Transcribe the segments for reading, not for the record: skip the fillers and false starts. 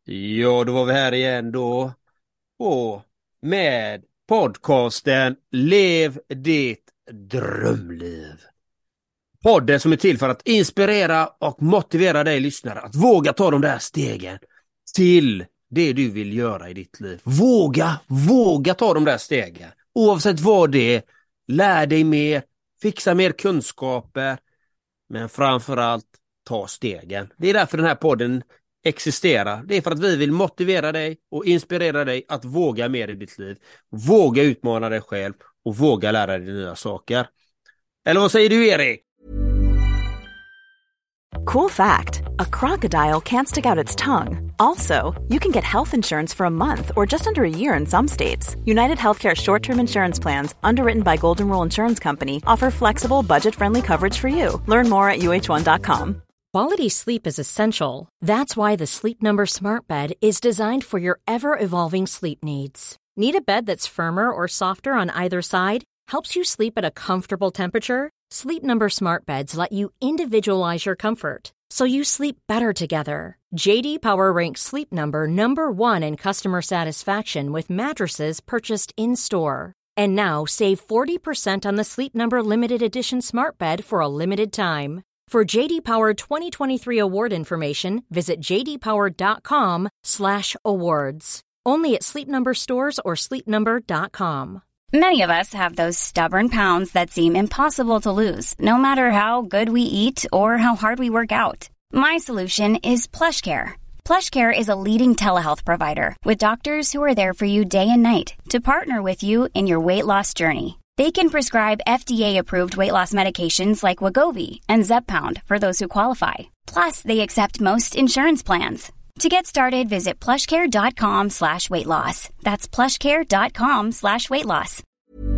Ja, då var vi här igen då. Och med podcasten Lev ditt drömliv. Podden som är till för att inspirera och motivera dig lyssnare att våga ta de där stegen till det du vill göra i ditt liv. Våga ta de där stegen. Oavsett vad det är, lär dig mer, fixa mer kunskaper, men framförallt ta stegen. Det är därför den här podden existerar. Det är för att vi vill motivera dig och inspirera dig att våga mer i ditt liv. Våga utmana dig själv och våga lära dig nya saker. Eller vad säger du, Erik? Cool fact, a crocodile can't stick out its tongue. Also, you can get health insurance for a month or just under a year in some states. United Healthcare short-term insurance plans, underwritten by Golden Rule Insurance Company, offer flexible, budget-friendly coverage for you. Learn more at uh1.com. Quality sleep is essential. That's why the Sleep Number Smart Bed is designed for your ever-evolving sleep needs. Need a bed that's firmer or softer on either side? Helps you sleep at a comfortable temperature? Sleep Number Smart Beds let you individualize your comfort, so you sleep better together. JD Power ranks Sleep Number number one in customer satisfaction with mattresses purchased in-store. And now save 40% on the Sleep Number Limited Edition Smart Bed for a limited time. For JD Power 2023 award information, visit jdpower.com/awards. Only at Sleep Number stores or sleepnumber.com. Many of us have those stubborn pounds that seem impossible to lose, no matter how good we eat or how hard we work out. My solution is PlushCare. PlushCare is a leading telehealth provider with doctors who are there for you day and night to partner with you in your weight loss journey. They can prescribe FDA-approved weight loss medications like Wegovy and Zepbound for those who qualify. Plus, they accept most insurance plans. To get started, visit plushcare.com/weightloss. That's plushcare.com/weightloss.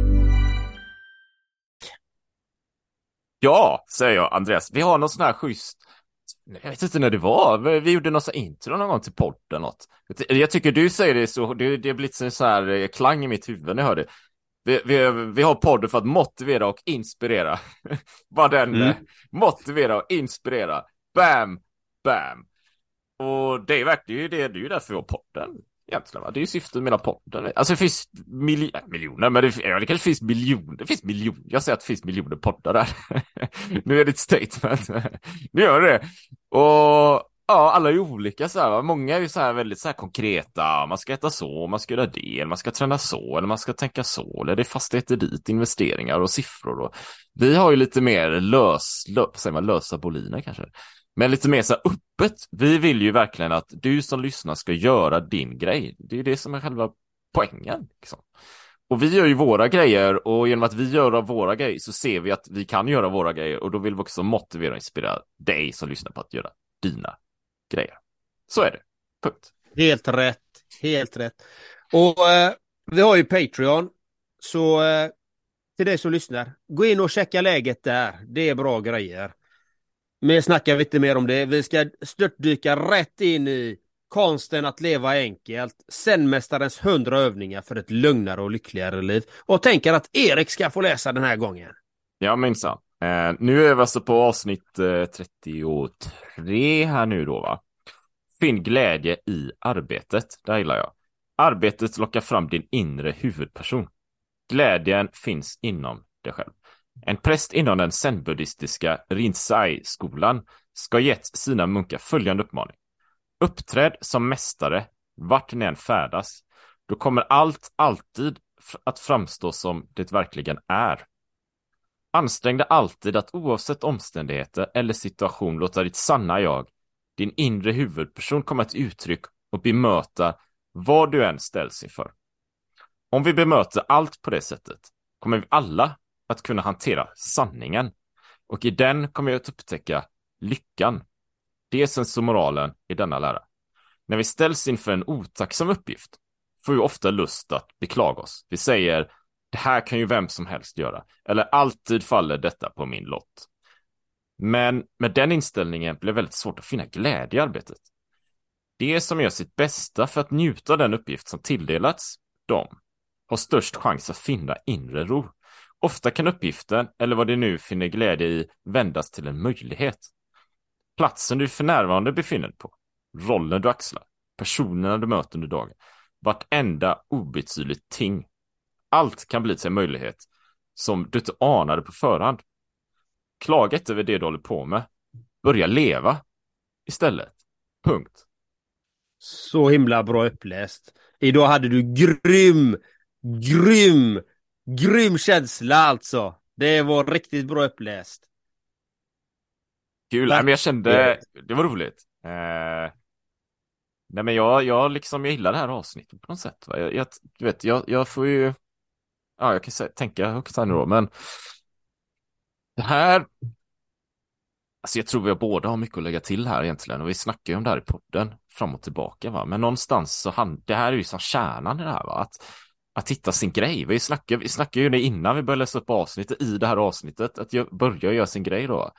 Ja, säger jag, Andreas. Vi har någon sån här schysst... Jag vet inte när det var. Vi gjorde någon sån här intro någon gång till podden. Något. Jag tycker du säger det så... Det har blivit så här klang i mitt huvud när jag hör det. Vi har podden för att motivera och inspirera. Vad den motivera och inspirera. Bam, bam. Och det är verkligen det är ju därför vi har podden egentligen, va? Det är ju syftet med hela podden. Alltså det finns miljoner, men det kanske finns miljoner. Det finns miljoner. Jag säger att det finns miljoner poddar där. Nu är det ett statement. Nu gör det. Och ja, alla är olika så här, va? Många är ju så här väldigt så här konkreta. Man ska äta så, man ska göra det, eller man ska träna så, eller man ska tänka så, eller det är fastigheter dit, investeringar och siffror. Och vi har ju lite mer lösa boliner kanske. Men lite mer så här öppet. Vi vill ju verkligen att du som lyssnar ska göra din grej. Det är ju det som är själva poängen. Liksom. Och vi gör ju våra grejer. Och genom att vi gör våra grejer så ser vi att vi kan göra våra grejer. Och då vill vi också motivera och inspirera dig som lyssnar på att göra dina grejer. Så är det. Punkt. Helt rätt. Helt rätt. Och vi har ju Patreon. Så till dig som lyssnar, gå in och checka läget där. Det är bra grejer. Men snackar vi inte mer om det. Vi ska störtdyka rätt in i konsten att leva enkelt. Zenmästarens 100 övningar för ett lugnare och lyckligare liv. Och tänker att Erik ska få läsa den här gången. Ja, minsann. Nu är vi alltså på avsnitt 33 här nu då, va? Finn glädje i arbetet. Det gillar jag. Arbetet lockar fram din inre huvudperson. Glädjen finns inom dig själv. En präst inom den zen-buddhistiska Rinzai-skolan ska gett sina munkar följande uppmaning. Uppträd som mästare vart ni än färdas. Då kommer allt alltid att framstå som det verkligen är. Ansträng dig alltid att oavsett omständigheter eller situation låta ditt sanna jag, din inre huvudperson, komma till uttryck och bemöta vad du än ställs inför. Om vi bemöter allt på det sättet kommer vi alla att kunna hantera sanningen. Och i den kommer jag att upptäcka lyckan. Det är sensomoralen i denna lära. När vi ställs inför en otacksam uppgift får vi ofta lust att beklaga oss. Vi säger, det här kan ju vem som helst göra. Eller alltid faller detta på min lott. Men med den inställningen blir det väldigt svårt att finna glädje i arbetet. Det som gör sitt bästa för att njuta av den uppgift som tilldelats dem har störst chans att finna inre ro. Ofta kan uppgiften, eller vad det nu finner glädje i, vändas till en möjlighet. Platsen du för närvarande befinner dig på, rollen du axlar, personerna du möter under dagen, vartenda obetydligt ting. Allt kan bli till en möjlighet som du inte anade på förhand. Klaga inte över det du håller på med. Börja leva istället. Punkt. Så himla bra uppläst. Idag hade du grym känsla alltså. Det var riktigt bra uppläst. Kul, nej, men jag kände, det var roligt. Nej, men jag gillar det här avsnittet på något sätt. Va? Du vet, jag får ju, ja, jag kan tänka högt här nu då, men det här, alltså jag tror vi båda har mycket att lägga till här egentligen, och vi snackar ju om det här i podden fram och tillbaka, va? Men någonstans så det här är ju som kärnan i det här, va? Att hitta sin grej. Vi snackar ju det innan vi började läsa upp avsnittet, i det här avsnittet, att börja göra sin grej då.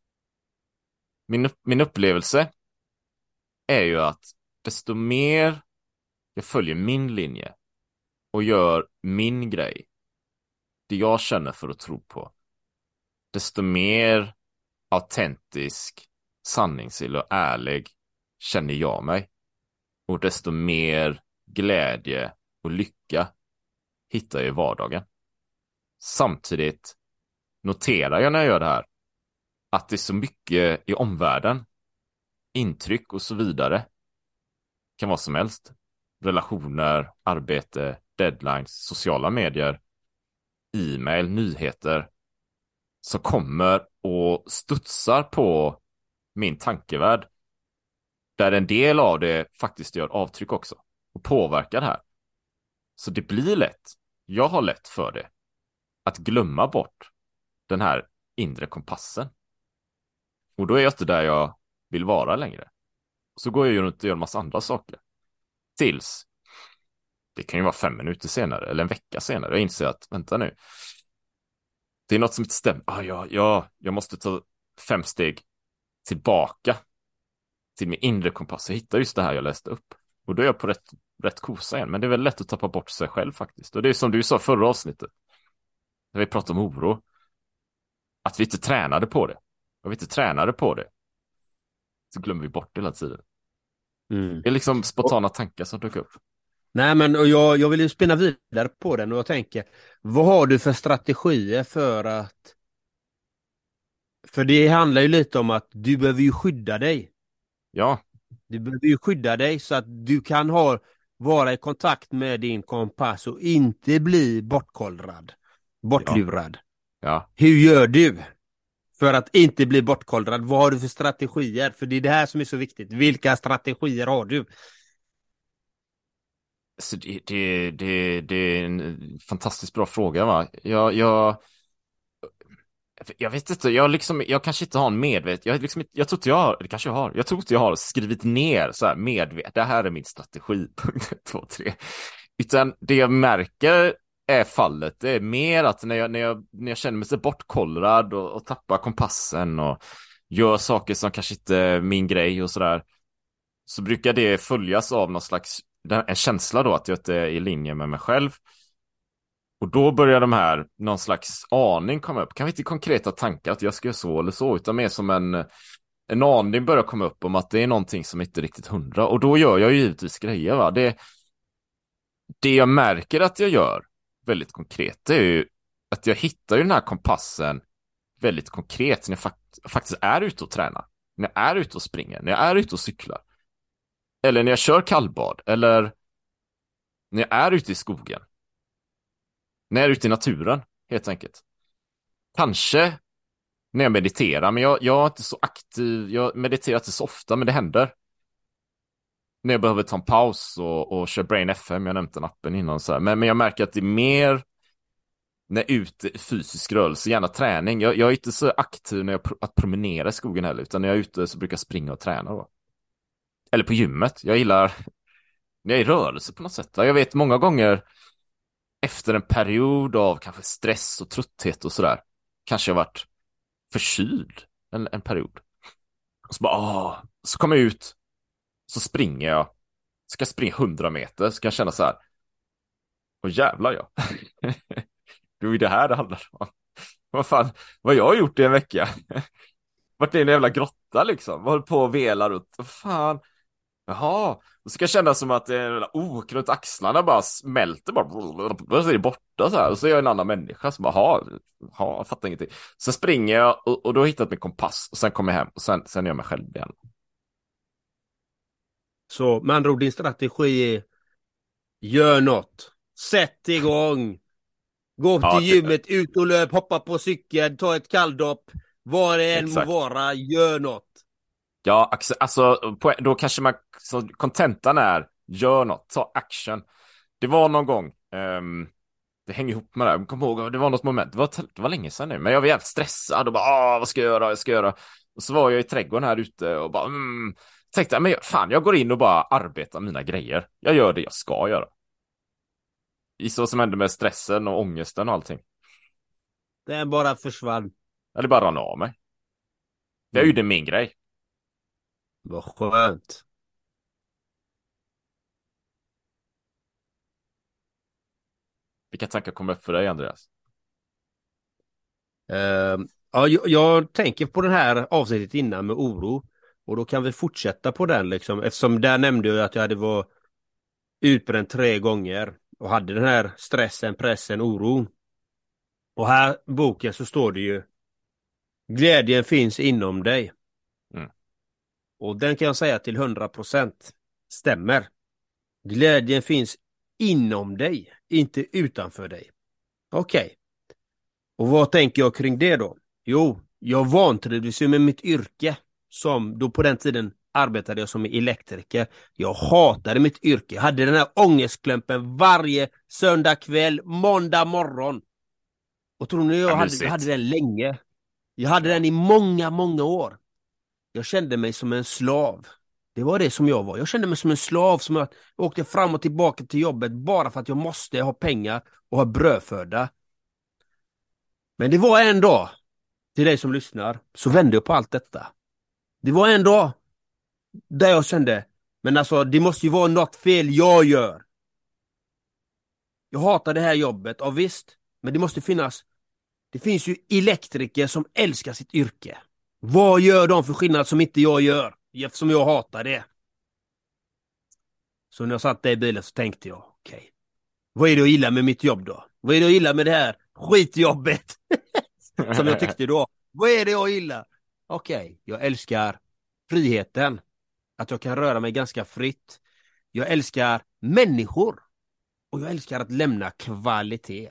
Min upplevelse är ju att desto mer jag följer min linje och gör min grej, det jag känner för att tro på, desto mer autentisk, sanningsfull och ärlig känner jag mig. Och desto mer glädje och lycka hittar jag i vardagen. Samtidigt noterar jag när jag gör det här att det är så mycket i omvärlden, intryck och så vidare, kan vara som helst. Relationer, arbete, deadlines, sociala medier, e-mail, nyheter, som kommer och studsar på min tankevärld, där en del av det faktiskt gör avtryck också och påverkar det här. Så det blir lätt, jag har lätt för det, att glömma bort den här inre kompassen. Och då är jag inte där jag vill vara längre. Så går jag ju runt och gör en massa andra saker. Tills, det kan ju vara 5 minuter senare eller en vecka senare, jag inser att, vänta nu, det är något som inte stämmer. Jag måste ta 5 steg tillbaka till min inre kompass. Jag hittar just det här jag läste upp. Och då är jag på rätt kosa igen. Men det är väl lätt att tappa bort sig själv faktiskt. Och det är som du sa förra avsnittet, när vi pratade om oro, att vi inte tränade på det. Och vi inte tränade på det, så glömmer vi bort det hela tiden. Det är liksom spontana tankar som dök upp. Nej, men och jag vill ju spinna vidare på den, och jag tänker, vad har du för strategier för att... För det handlar ju lite om att du behöver ju skydda dig. Ja. Du behöver ju skydda dig så att du kan vara i kontakt med din kompass och inte bli bortlurad. Ja. Hur gör du för att inte bli bortkollrad? Vad har du för strategier? För det är det här som är så viktigt. Vilka strategier har du? Så det är en fantastiskt bra fråga, va? Jag vet inte, jag kanske inte har en jag tror inte jag har, det kanske jag har. Jag tror inte jag har skrivit ner så här medvetet, det här är min strategi, punkt 1, 2, 3. Utan det jag märker är fallet, det är mer att när jag känner mig så bortkollrad och tappar kompassen och gör saker som kanske inte är min grej och sådär, så brukar det följas av någon slags, en känsla då att jag inte är i linje med mig själv. Och då börjar någon slags aning komma upp. Kanske inte konkreta tankar att jag ska göra så eller så, utan mer som en aning börjar komma upp om att det är någonting som inte är riktigt 100. Och då gör jag ju givetvis grejer, va? Det jag märker att jag gör väldigt konkret, det är ju att jag hittar ju den här kompassen väldigt konkret när jag faktiskt är ute och tränar. När jag är ute och springer, när jag är ute och cyklar. Eller när jag kör kallbad, eller när jag är ute i skogen. När jag är ute i naturen, helt enkelt. Kanske när jag mediterar, men jag är inte så aktiv. Jag mediterar inte så ofta, men det händer. När jag behöver ta en paus och köra Brain FM, jag nämnde den appen innan. Så här. Men jag märker att det är mer när jag är ute i fysisk rörelse, gärna träning. Jag är inte så aktiv när att promenera i skogen heller, utan när jag är ute så brukar jag springa och träna då. Eller på gymmet. Jag gillar när jag är i rörelse på något sätt. Jag vet många gånger efter en period av kanske stress och trötthet och sådär, kanske jag varit förkyld en period. Och så bara, så kommer jag ut, så springer jag. Ska jag springa 100 meter, så kan jag känna så här, jävlar ja. Det är ju det här det handlar om. Vad fan, vad jag har gjort i en vecka. Vart är en jävla grotta liksom. Vad håller på och velar ut. Vad fan. Jaha, och så ska jag känna som att ok runt axlarna bara smälter, bara så är det borta så här. Och så är jag en annan människa som bara, jag fattar ingenting. Sen springer jag och då har jag hittat min kompass och sen kommer jag hem och sen är jag mig själv igen. Så med andra ord, din strategi är: gör något. Sätt igång. Gå Ja, till gymmet, ut och löp, hoppa på cykeln, ta ett kalldopp. Vad det än må exakt. vara, gör något. Ja, alltså då kanske man, så kontentan är, gör något, ta action. Det var någon gång, det hänger ihop med det här. Kom ihåg, det var något moment, det var länge sedan nu, men jag var jävligt stressad och bara, vad ska jag göra? Och så var jag i trädgården här ute och bara, tänkte, men fan, jag går in och bara arbetar mina grejer. Jag gör det jag ska göra. I så som hände med stressen och ångesten och allting. Den bara försvann. Eller bara rann av mig. Jag gjorde min grej. Vad skönt. Vilka tankar kom upp för dig, Andreas? Ja, jag tänker på den här avsnittet innan med oro. Och då kan vi fortsätta på den liksom. Eftersom där nämnde jag att jag hade varit utbränd 3 gånger. Och hade den här stressen, pressen, oron. Och här i boken så står det ju: glädjen finns inom dig. Mm. Och den kan jag säga till 100% stämmer. Glädjen finns inom dig, inte utanför dig. Okej. Och vad tänker jag kring det då? Jo, jag vantrivdes ju med mitt yrke. Som då på den tiden arbetade jag som elektriker. Jag hatade mitt yrke. Jag hade den här ångestklumpen varje söndag kväll, måndag morgon. Och tror ni jag hade den länge? Jag hade den i många, många år. Jag kände mig som en slav. Det var det som jag var. Jag kände mig som en slav som jag åkte fram och tillbaka till jobbet bara för att jag måste ha pengar och ha brödföda. Men det var en dag, till dig som lyssnar, så vände jag på allt detta. Det var en dag där jag kände, men alltså det måste ju vara något fel jag gör. Jag hatar det här jobbet, ja visst, men det måste finnas. Det finns ju elektriker som älskar sitt yrke. Vad gör de för skillnad som inte jag gör? Eftersom jag hatar det. Så när jag satt där i bilen så tänkte jag, okej. Vad är det jag gillar med mitt jobb då? Vad är det jag gillar med det här skitjobbet? Som jag tyckte då. Vad är det jag gillar? Okej, jag älskar friheten. Att jag kan röra mig ganska fritt. Jag älskar människor. Och jag älskar att lämna kvalitet.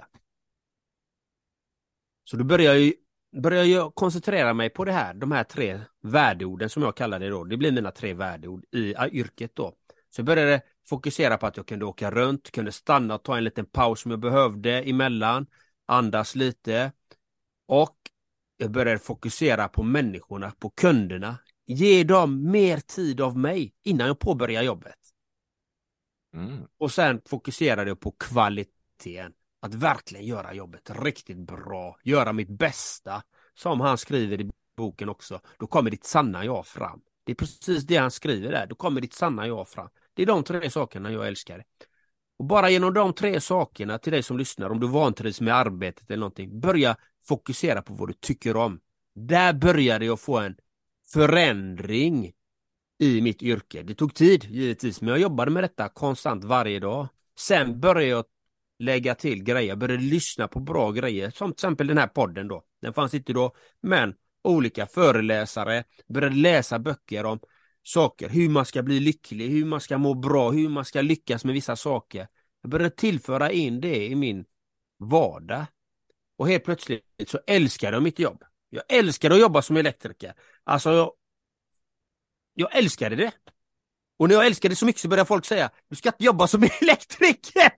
Så då börjar jag koncentrera mig på det här. De här 3 värdeorden som jag kallar det då. Det blir mina 3 värdeord i yrket då. Så jag började fokusera på att jag kunde åka runt. Kunde stanna och ta en liten paus som jag behövde emellan. Andas lite. Och jag började fokusera på människorna, på kunderna. Ge dem mer tid av mig innan jag påbörjar jobbet. Och sen fokuserade jag på kvaliteten. Att verkligen göra jobbet riktigt bra. Göra mitt bästa. Som han skriver i boken också. Då kommer ditt sanna jag fram. Det är precis det han skriver där. Då kommer ditt sanna jag fram. Det är de 3 sakerna jag älskar. Och bara genom de 3 sakerna till dig som lyssnar. Om du vantrivs med arbetet eller någonting. Börja fokusera på vad du tycker om. Där började jag få en förändring i mitt yrke. Det tog tid givetvis. Men jag jobbade med detta konstant varje dag. Sen började jag lägga till grejer. Jag började lyssna på bra grejer. Som till exempel den här podden då. Den fanns inte då. Men olika föreläsare. Började läsa böcker om saker. Hur man ska bli lycklig. Hur man ska må bra. Hur man ska lyckas med vissa saker. Jag började tillföra in det i min vardag. Och helt plötsligt så älskar jag mitt jobb. Jag älskar att jobba som elektriker. Alltså jag älskade det. Och när jag älskade det så mycket så började folk säga: du ska inte jobba som elektriker.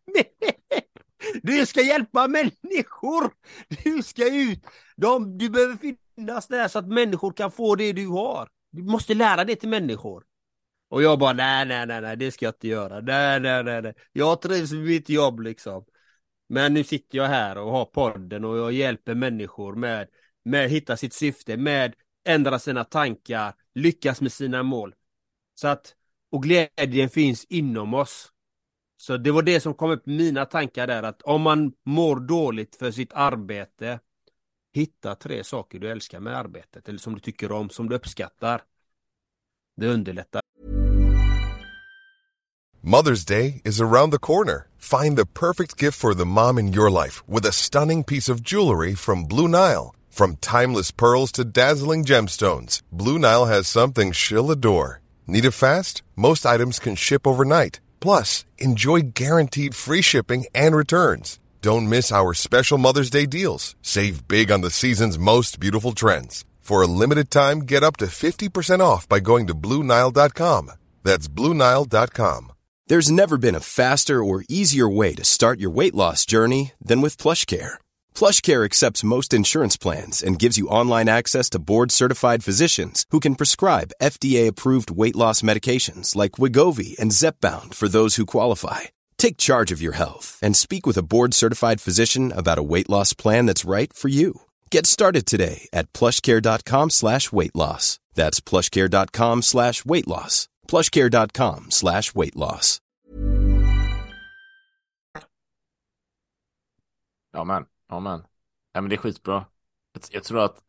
Du ska hjälpa människor. Du ska ut. Du behöver finnas där så att människor kan få det du har. Du måste lära det till människor. Och jag bara, nej, det ska jag inte göra. Nej. Jag trivs med mitt jobb liksom. Men nu sitter jag här och har podden och jag hjälper människor med hitta sitt syfte, med ändra sina tankar, lyckas med sina mål. Så att, och glädjen finns inom oss. Så det var det som kom upp i mina tankar där, att om man mår dåligt för sitt arbete, hitta 3 saker du älskar med arbetet, eller som du tycker om, som du uppskattar. Det underlättar. Mother's Day is around the corner. Find the perfect gift for the mom in your life with a stunning piece of jewelry from Blue Nile. From timeless pearls to dazzling gemstones, Blue Nile has something she'll adore. Need it fast? Most items can ship overnight. Plus, enjoy guaranteed free shipping and returns. Don't miss our special Mother's Day deals. Save big on the season's most beautiful trends. For a limited time, get up to 50% off by going to BlueNile.com. That's BlueNile.com. There's never been a faster or easier way to start your weight loss journey than with PlushCare. PlushCare accepts most insurance plans and gives you online access to board-certified physicians who can prescribe FDA-approved weight loss medications like Wegovy and Zepbound for those who qualify. Take charge of your health and speak with a board-certified physician about a weight loss plan that's right for you. Get started today at plushcare.com/weightloss. That's plushcare.com/weightloss. plushcare.com/weightloss. Ja men. Ja, men det är skitbra. Jag tror att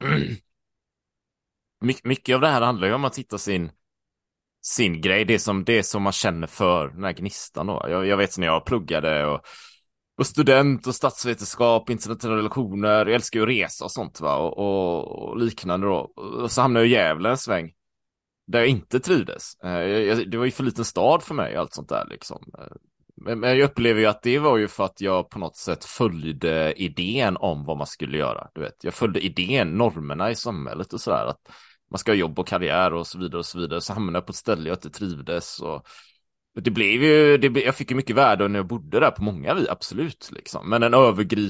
mycket av det här handlar ju om att hitta sin grej. Det är som man känner för den här gnistan då. Jag vet när jag pluggade och student och statsvetenskap, internationella relationer. Jag älskar ju att resa och sånt va. Och liknande då. Och så hamnade jag i Gävle en sväng. Där jag inte trivdes. Det var ju för liten stad för mig, allt sånt där liksom. Men jag upplever ju att det var ju för att jag på något sätt följde idén om vad man skulle göra. Du vet, jag följde idén, normerna i samhället och sådär. Att man ska ha jobb och karriär och så vidare och så vidare. Så hamnade jag på ett ställe jag inte trivdes. Och det blev ju, jag fick ju mycket värde när jag bodde där på många vis, absolut. Liksom. Men en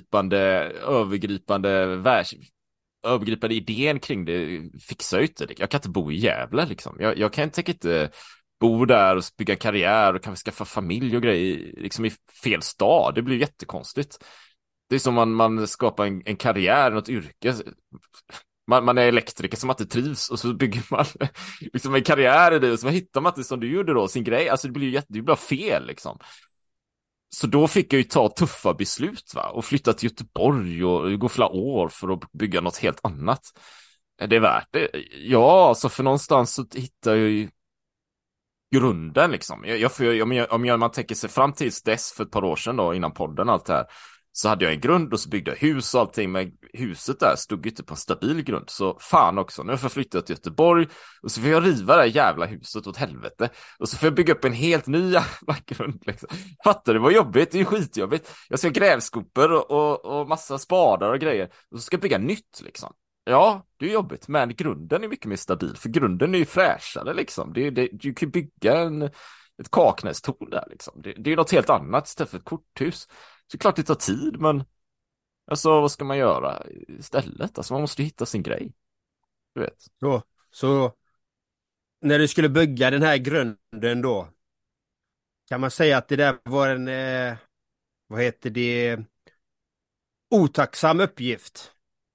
övergripande idén kring det fixar jag inte. Jag kan inte bo i Gävle liksom. Jag kan inte bo där och bygga karriär och kanske skaffa familj och grejer liksom i fel stad. Det blir jättekonstigt. Det är som man skapar en karriär, något yrke. Man är elektriker som inte trivs och så bygger man liksom en karriär i det och så hittar man inte som du gjorde då sin grej. Alltså det blir bara fel liksom. Så då fick jag ju ta tuffa beslut va? Och flytta till Göteborg och gå flera år för att bygga något helt annat. Är det värt det? Ja, alltså för någonstans så hittar jag ju grunden liksom. Om man tänker sig fram tills dess för ett par år sedan då, innan podden och allt det här, så hade jag en grund och så byggde jag hus och allting, men huset där stod inte på en stabil grund. Så fan också, nu får jag flytta till Göteborg och så får jag riva det här jävla huset åt helvete. Och så får jag bygga upp en helt ny jävla grund liksom. Fattar du vad jobbigt? Det är ju skitjobbigt. Jag ska ha grävskopor och massa spadar och grejer. Och så ska jag bygga nytt liksom. Ja, det är jobbigt, men grunden är mycket mer stabil. För grunden är ju fräschare liksom. Du kan bygga ett kaknästorn där liksom. Det är ju något helt annat istället för ett korthus. Så klart det tar tid, men alltså vad ska man göra istället? Alltså man måste hitta sin grej. Du vet. Så när du skulle bygga den här grunden då, kan man säga att det där var en otacksam uppgift?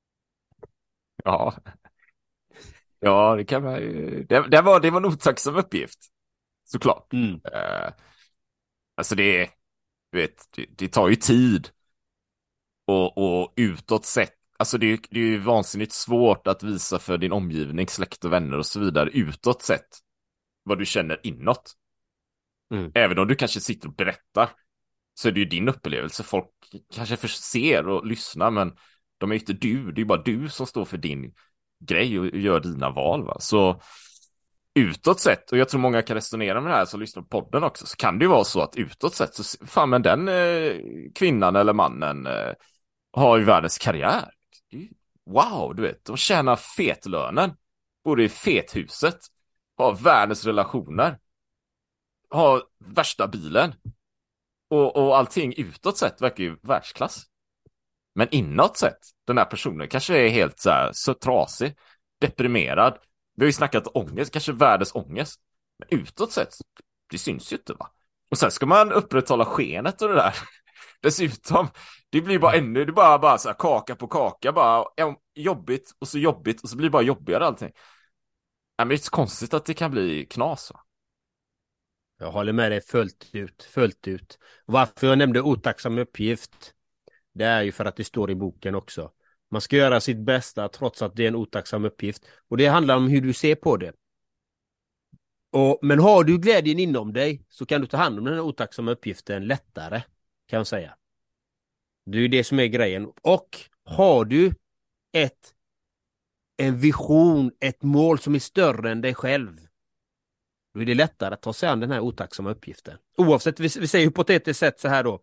Ja, det kan man ju. Det var en otacksam uppgift. Såklart. Alltså du vet, det tar ju tid. Och utåt sett, alltså det är ju vansinnigt svårt att visa för din omgivning, släkt och vänner och så vidare utåt sett vad du känner inåt. Även om du kanske sitter och berättar så är det ju din upplevelse. Folk kanske ser och lyssnar, men de är ju inte du. Det är ju bara du som står för din grej och gör dina val va. Så utåt sett, och jag tror många kan resonera med det här som lyssnar på podden också, så kan det ju vara så att utåt sett så fan, men den kvinnan eller mannen har ju världens karriär. Wow, du vet, de tjänar fetlönen, bor i fethuset, har världens relationer, har värsta bilen och allting utåt sett verkar ju världsklass. Men inåt sett, den här personen kanske är helt så trasig, deprimerad. Vi har ju snackat ångest, kanske världens ångest. Men utåt sett, det syns ju inte va. Och sen ska man upprätthålla skenet och det där. Dessutom, det blir bara det är bara så här kaka på kaka, bara jobbigt och så blir det bara jobbigare allting. Men det är så konstigt att det kan bli knas va. Jag håller med dig fullt ut. Varför jag nämnde otacksam uppgift, det är ju för att det står i boken också. Man ska göra sitt bästa trots att det är en otacksam uppgift. Och det handlar om hur du ser på det. Men har du glädjen inom dig så kan du ta hand om den här otacksamma uppgiften lättare, kan jag säga. Det är ju det som är grejen. Och har du en vision, ett mål som är större än dig själv, då är det lättare att ta sig an den här otacksamma uppgiften. Oavsett, vi säger hypotetiskt sett så här då.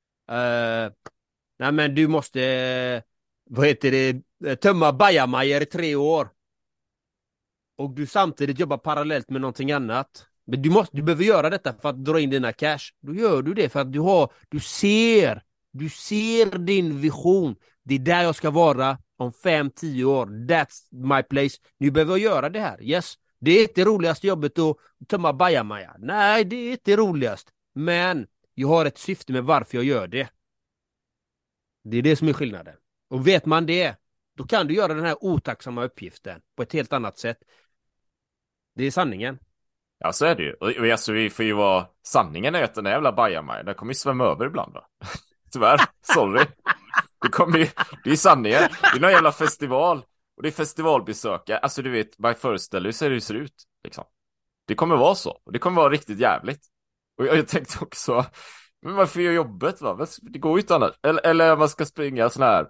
Nej men du måste, tömma bajamajor i 3 år. Och du samtidigt jobbar parallellt med någonting annat. Men du behöver göra detta för att dra in dina cash. Då gör du det för att du ser din vision. Det är där jag ska vara om 5-10 år. That's my place. Nu behöver jag göra det här. Yes. Det är inte det roligaste jobbet att tömma bajamaja. Nej, det är inte roligast. Men jag har ett syfte med varför jag gör det. Det är det som är skillnaden. Och vet man det, då kan du göra den här otacksamma uppgiften på ett helt annat sätt. Det är sanningen. Ja, så är det ju. Och alltså, vi får ju vara... Sanningen är att den här jävla bajamaja, den kommer ju svämma över ibland då. Tyvärr, sorry. Det är sanningen. Det är någon jävla festival. Och det är festivalbesökare. Alltså du vet, bara föreställer hur det ser ut. Liksom. Det kommer vara så. Och det kommer vara riktigt jävligt. Och jag tänkte också, men varför gör jobbet va? Det går ju inte annars. Eller man ska springa sån här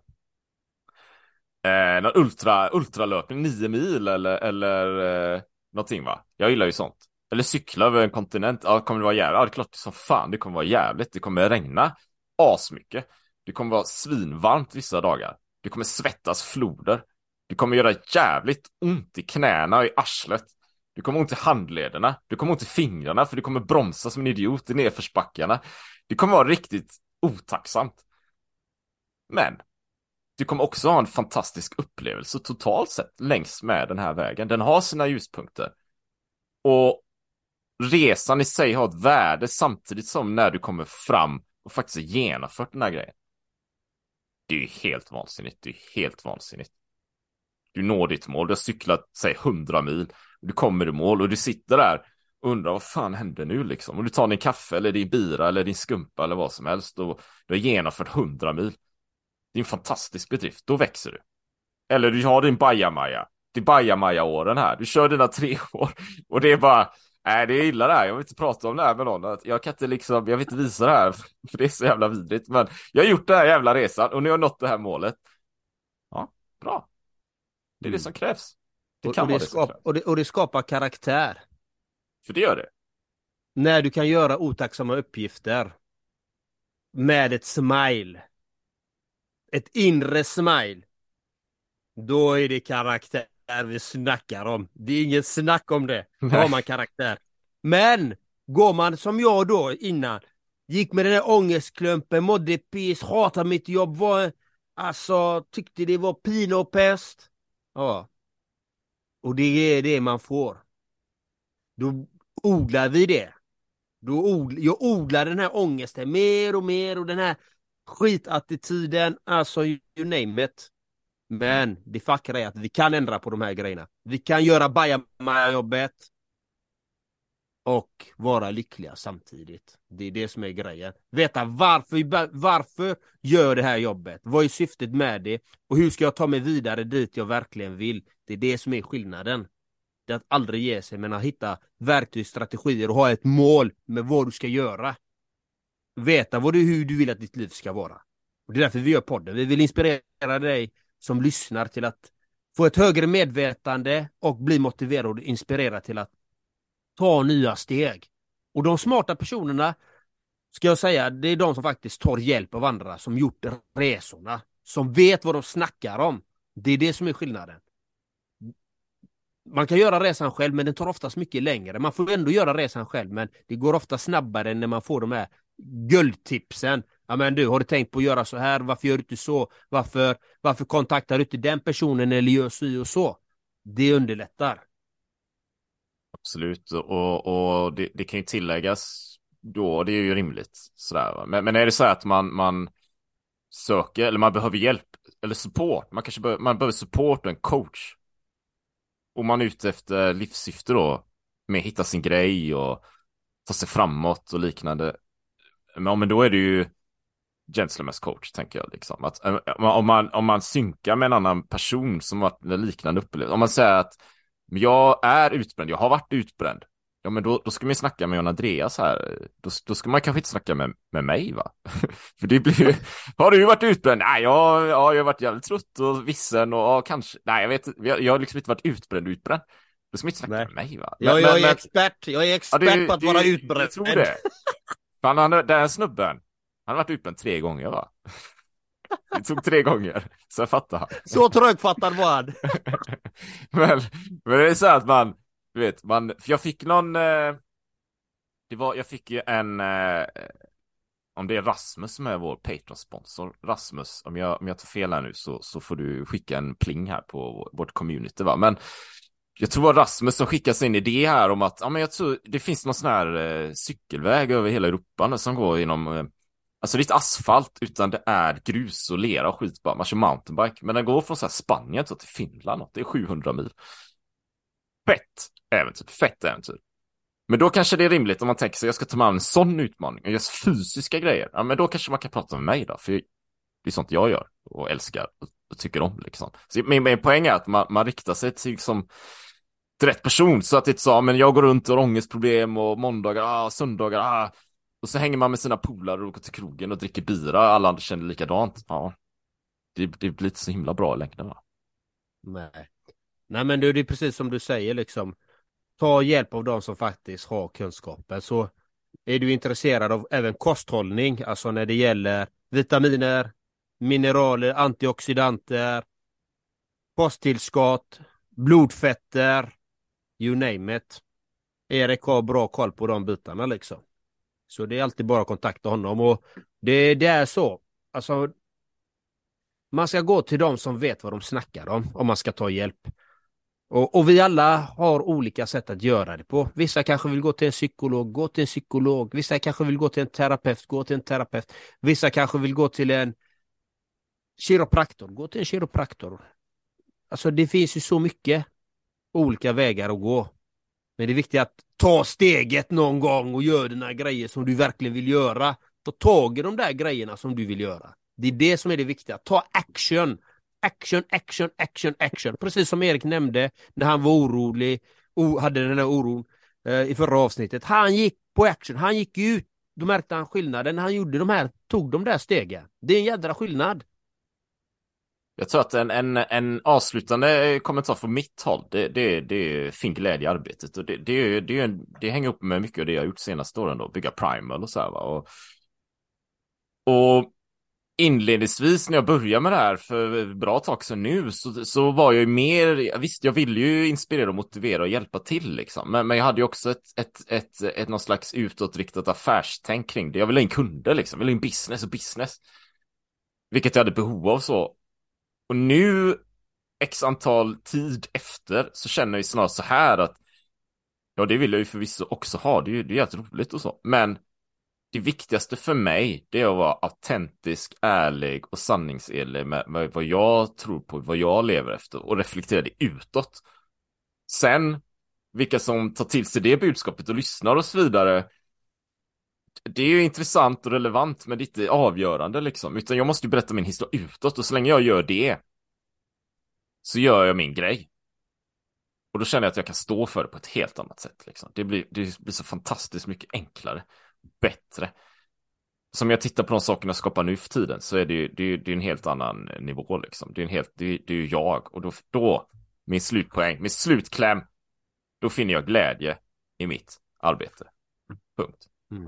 någon ultralöpning 9 mil eller någonting va? Jag gillar ju sånt. Eller cykla över en kontinent. Ja, kommer det vara jävligt? Ja, det är klart som fan. Det kommer vara jävligt. Det kommer regna asmycket. Det kommer vara svinvarmt vissa dagar. Det kommer svettas floder. Det kommer göra jävligt ont i knäna och i arslet. Du kommer ont i handlederna. Du kommer ont i fingrarna för du kommer bromsa som en idiot i nedförsbackarna. Det kommer vara riktigt otacksamt. Men du kommer också ha en fantastisk upplevelse totalt sett längs med den här vägen. Den har sina ljuspunkter. Och resan i sig har ett värde samtidigt som när du kommer fram och faktiskt har genomfört den här grejen. Det är ju helt vansinnigt. Det är helt vansinnigt. Du når ditt mål. Du har cyklat, säg 100 mil. Du kommer i mål och du sitter där och undrar vad fan händer nu liksom. Och du tar din kaffe eller din bira eller din skumpa eller vad som helst och du har genomfört 100 mil. Det är en fantastisk bedrift. Då växer du. Eller du har din bajamaja. Det är bajamaja-åren här. Du kör dina 3 år och det är bara... Nej, det är illa det här. Jag vill inte prata om det här med någon. Jag kan inte liksom... Jag vill inte visa det här för det är så jävla vidrigt. Men jag har gjort den här jävla resan och nu har jag nått det här målet. Ja, bra. Det är det som krävs. Det kan vara det som krävs. Och det skapar karaktär. För det gör det. När du kan göra otacksamma uppgifter med ett smile. Ett inre smile. Då är det karaktär vi snackar om. Det är ingen snack om det. Då har man karaktär. Men går man som jag då innan. Gick med den här ångestklumpen. Mådde piss. Hatade mitt jobb. Tyckte det var pina och pest. Ja. Och det är det man får. Då odlar vi det. Jag odlar den här ångesten mer och mer. Och den här skitattityden. Alltså you name it. Men det fackar är att vi kan ändra på de här grejerna. Vi kan göra bajamaja-jobbet och vara lyckliga samtidigt. Det är det som är grejen. Veta varför gör det här jobbet? Vad är syftet med det? Och hur ska jag ta mig vidare dit jag verkligen vill? Det är det som är skillnaden. Det är att aldrig ge sig, men att hitta verktyg, strategier och ha ett mål med vad du ska göra. Veta hur du vill att ditt liv ska vara. Och det är därför vi gör podden. Vi vill inspirera dig som lyssnar till att få ett högre medvetande och bli motiverad och inspirerad till att ta nya steg. Och de smarta personerna, ska jag säga, det är de som faktiskt tar hjälp av andra, som gjort resorna, som vet vad de snackar om. Det är det som är skillnaden. Man kan göra resan själv, men den tar oftast mycket längre. Man får ändå göra resan själv, men det går ofta snabbare när man får de här guldtipsen. Ja, men du, har du tänkt på att göra så här? Varför gör du inte så? Varför kontaktar du inte den personen eller gör så och så? Det underlättar. Absolut, och det kan ju tilläggas då, det är ju rimligt sådär, va? Men är det så att man söker, eller man behöver hjälp eller support, man behöver support och en coach, och man är ute efter livssyfte då, med att hitta sin grej och ta sig framåt och liknande, men då är det ju gentleman's coach, tänker jag liksom. Att om man synkar med en annan person som har en liknande upplevelse, om man säger att jag är utbränd, jag har varit utbränd, Ja, men då ska man ju snacka med John Andreas här. Då ska man kanske inte snacka med mig, va? För det blir ju... Har du varit utbränd? Nej, jag har varit jävligt trött och vissen och kanske... Nej, jag vet jag har liksom inte varit utbränd. Då ska man inte snacka med mig, va? Jag är expert. Jag är expert på att vara utbränd. Jag tror det. Fan, den här snubben, han har varit utbränd 3 gånger, va? Det tog 3 gånger, så jag fattar han. Så trögfattad var han. men det är så att man, du vet, för jag fick någon, jag fick ju en, om det är Rasmus som är vår Patreon-sponsor, Rasmus, om jag tar fel här nu så får du skicka en pling här på vårt community, va? Men jag tror det var Rasmus som skickade sin idé här om att, ja, men jag tror det finns någon sån här cykelväg över hela Europa nu, som går genom, alltså det är inte asfalt utan det är grus och lera och skit bara. Man kör mountainbike. Men den går från så här Spanien till Finland. Det är 700 mil. Fett äventyr. Men då kanske det är rimligt om man tänker sig jag ska ta med en sån utmaning och göra fysiska grejer. Ja, men då kanske man kan prata med mig då. För det är sånt jag gör och älskar och tycker om liksom. Så min poäng är att man riktar sig till liksom till rätt person. Så att det är så, men jag går runt och har ångestproblem och måndagar, söndagar, och så hänger man med sina polare och går till krogen och dricker bira. Alla andra känner likadant. Ja, det blir inte så himla bra i längden, va? Nej, men det är precis som du säger liksom. Ta hjälp av de som faktiskt har kunskapen. Så är du intresserad av även kosthållning, alltså när det gäller vitaminer, mineraler, antioxidanter, kosttillskott, blodfetter, you name it. Erik har bra koll på de bitarna liksom. Så det är alltid bara att kontakta honom. Och det är så. Alltså, man ska gå till de som vet vad de snackar om man ska ta hjälp. Och vi alla har olika sätt att göra det på. Vissa kanske vill gå till en psykolog, gå till en psykolog. Vissa kanske vill gå till en terapeut, gå till en terapeut. Vissa kanske vill gå till en kiropraktor, gå till en kiropraktor. Alltså det finns ju så mycket olika vägar att gå. Men det är viktigt att ta steget någon gång och göra dina grejer som du verkligen vill göra. Ta tag i de där grejerna som du vill göra. Det är det som är det viktiga. Ta action. Action. Precis som Erik nämnde när han var orolig och hade den här oron i förra avsnittet. Han gick på action. Han gick ut. Då märkte han skillnaden när han tog de där stegen. Det är en jädra skillnad. Jag tror att en avslutande kommentar från mitt håll, det är fin glädje i arbetet. Och det hänger upp med mycket av det jag har gjort senaste åren då. Bygga Primal och så här, va? Och inledningsvis när jag började med det här för bra tag sedan nu så var jag ju mer, visst jag ville ju inspirera och motivera och hjälpa till liksom. Men jag hade ju också ett någon slags utåtriktat affärstänk kring det. Jag ville ha in kunder liksom, jag ville ha in business. Vilket jag hade behov av så. Och nu, x antal tid efter, så känner jag ju snarare så här att ja, det vill jag ju förvisso också ha. Det är jätte roligt och så. Men det viktigaste för mig, det är att vara autentisk, ärlig och sanningsenlig med vad jag tror på, vad jag lever efter och reflektera det utåt. Sen, vilka som tar till sig det budskapet och lyssnar och så vidare, det är ju intressant och relevant, men det är inte avgörande liksom. Utan jag måste ju berätta min historia utåt, och så länge jag gör det så gör jag min grej. Och då känner jag att jag kan stå för det på ett helt annat sätt liksom. Det blir så fantastiskt mycket enklare, bättre. Som jag tittar på de sakerna jag skapar nu för tiden, så är det är en helt annan nivå liksom. Det är ju jag, och då min slutpoäng, min slutkläm, då finner jag glädje i mitt arbete. Punkt.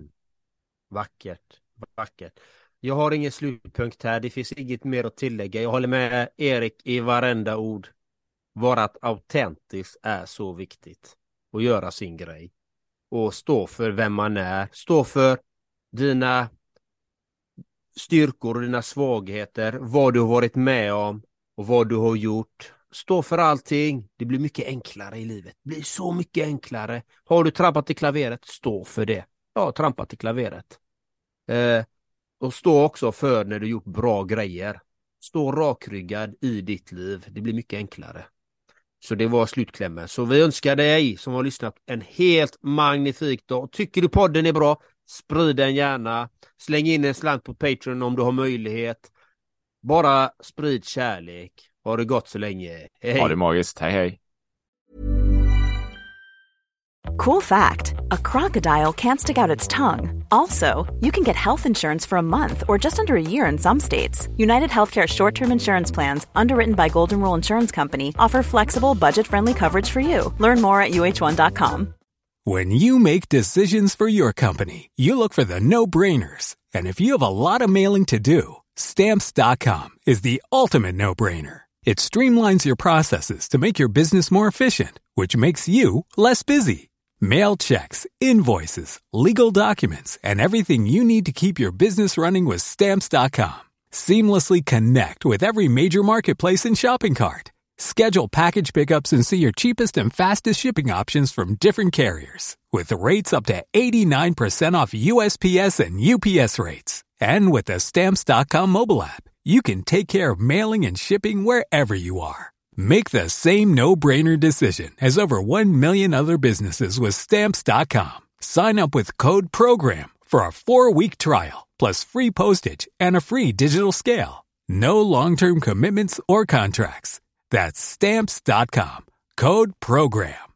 Vackert. Jag har ingen slutpunkt här. Det finns inget mer att tillägga. Jag håller med Erik i varenda ord. Vara autentisk är så viktigt. Och göra sin grej. Och stå för vem man är. Stå för dina styrkor och dina svagheter. Vad du har varit med om och vad du har gjort. Stå för allting. Det blir mycket enklare i livet. Det blir så mycket enklare. Har du trampat i klaveret, stå för det. Ja, trampat i klaveret. Och stå också för när du gjort bra grejer. Stå rakryggad i ditt liv. Det blir mycket enklare. Så det var slutklämmen. Så vi önskar dig som har lyssnat en helt magnifik dag. Tycker du podden är bra, sprid den gärna. Släng in en slant på Patreon om du har möjlighet. Bara sprid kärlek. Ha det gott så länge. Hej. Ha det magiskt. Hej. Cool fact, a crocodile can't stick out its tongue. Also, you can get health insurance for a month or just under a year in some states. United Healthcare short-term insurance plans, underwritten by Golden Rule Insurance Company, offer flexible, budget-friendly coverage for you. Learn more at uh1.com. When you make decisions for your company, you look for the no-brainers. And if you have a lot of mailing to do, Stamps.com is the ultimate no-brainer. It streamlines your processes to make your business more efficient, which makes you less busy. Mail checks, invoices, legal documents, and everything you need to keep your business running with Stamps.com. Seamlessly connect with every major marketplace and shopping cart. Schedule package pickups and see your cheapest and fastest shipping options from different carriers, with rates up to 89% off USPS and UPS rates. And with the Stamps.com mobile app, you can take care of mailing and shipping wherever you are. Make the same no-brainer decision as over 1 million other businesses with Stamps.com. Sign up with code PROGRAM for a 4-week trial, plus free postage and a free digital scale. No long-term commitments or contracts. That's Stamps.com. Code PROGRAM.